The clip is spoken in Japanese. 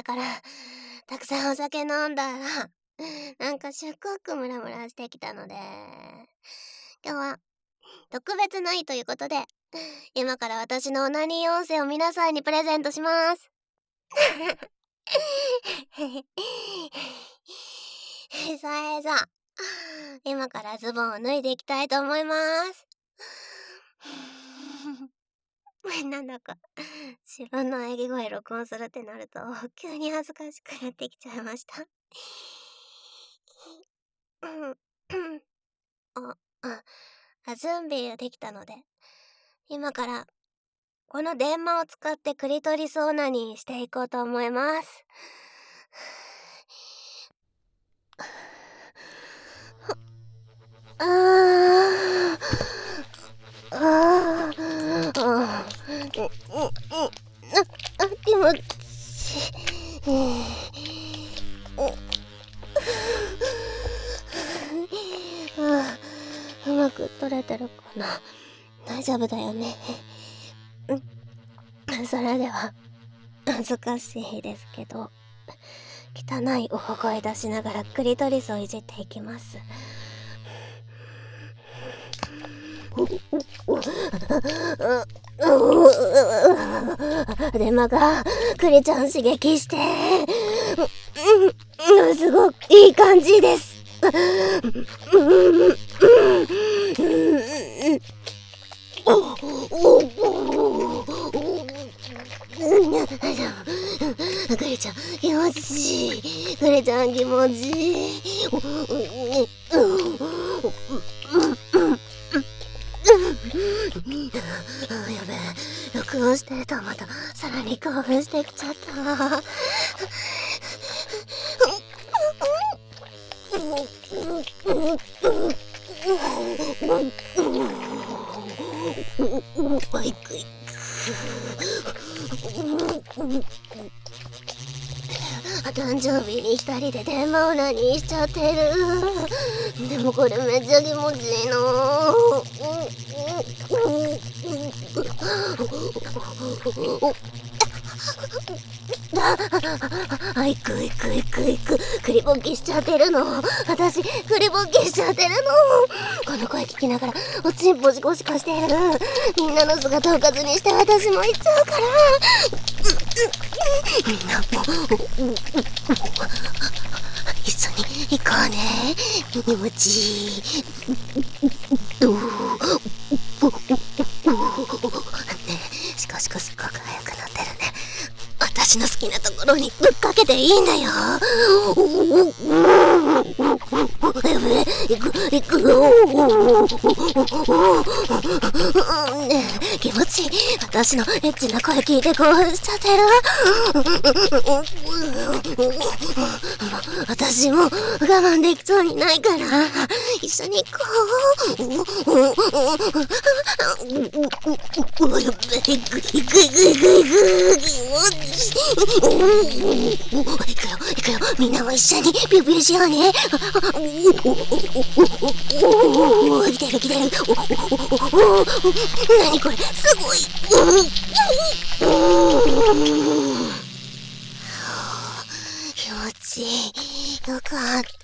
だから、たくさんお酒飲んだら、なんかすっごくムラムラしてきたので、今日は特別な日ということで、今から私のオナニー音声を皆さんにプレゼントします。さあさあ、今からズボンを脱いでいきたいと思います。なんだか自分の喘ぎ声録音するってなると急に恥ずかしくなってきちゃいました。準備ができたので、今からこの電話を使ってクリトリスオナニーしていこうと思います。気持ちいい。うまく取れてるかな。大丈夫だよね。それでは恥ずかしいですけど、汚い大声出しながらクリトリスをいじっていきます。電話がクリちゃん刺激して、すごくいい感じです。クリちゃん気持ちいい。クリちゃん気持ちいい。やべえ、録音してるとまたさらに興奮してきちゃった。誕生日に2人で電話オナニーしちゃってる。でもこれめっちゃ気持ちいいの。いくクリボッキしちゃってるの。私クリボッキしちゃってるの。この声聞きながらおちんぽシコシコしてる。みんなの姿をかずにして私も行っちゃうから。みんなも一緒に行こうね。気持ちいい。シコシコすっごく速くなってるね。私の好きなところにぶっかけていいんだよ。行くよ。気持ちいい。私のエッチな声聞いて興奮しちゃってる。私も我慢できそうにないから一緒に行こう。やっべ、行く。気持ち行くよ。みんなも一緒にピューピューしようね。来てる。何これ、すごい。気持ちいい。よかった。